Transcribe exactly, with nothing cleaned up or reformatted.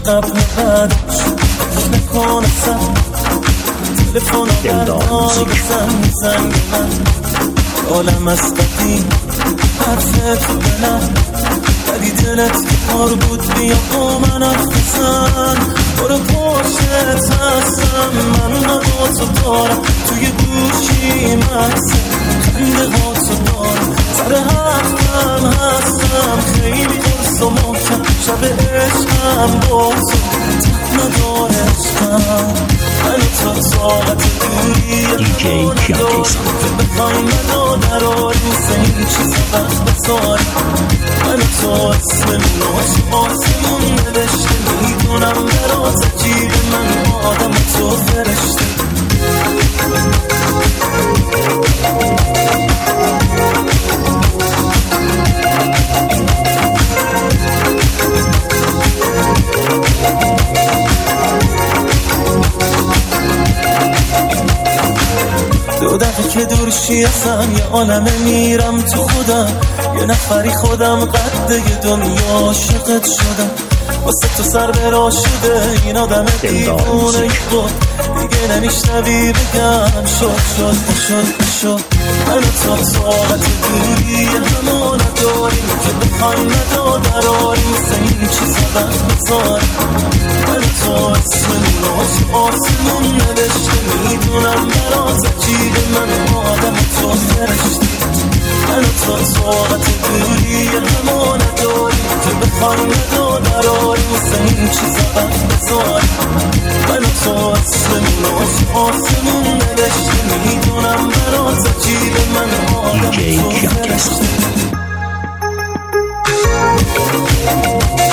قبل بعدش نکن اصلا تلفن بردا بزن زنگ من عالم از قدیم حرفت بلند ولی دلت که کار بود بیا با من حرف بزن برو پشتت هستم من با تو دارم توی گوشی مکسه خنده با تو دارم سر حرفم هستم خیلی قرص و محکم شب عشقم با تو ندار عشقم من تو طاقت دوری همون دارم که بخوای منو در آروز این چیزا وقت بذارم من تو اسممون و آسمون نوشته میدونم برات عجیب من آدم تو فرشته دو دقیقه که دورشی ازم یه عالمه میرم تو خودم یه نفری خودم قده دنیا عاشقت شدم واسه تو سر برا شده این آدم دیوونه بود دیگه نمیشنوی بگم شد شد شد شد من تو طاقت دوری همو نداریم که بخوایم ندا دراریم واسه این چیزا وقت بذاریم من تو اسممون و آسمون نوشته میدونم برات عجیبه من آدم تو فرشته من تو طاقت دوری همو نداریم که بخوایم ندا دراریم واسه این چیزا وقت بذاریم من تو اسممون و آسمون نوشته میدونم برات عجیبه من آدم تو فرشته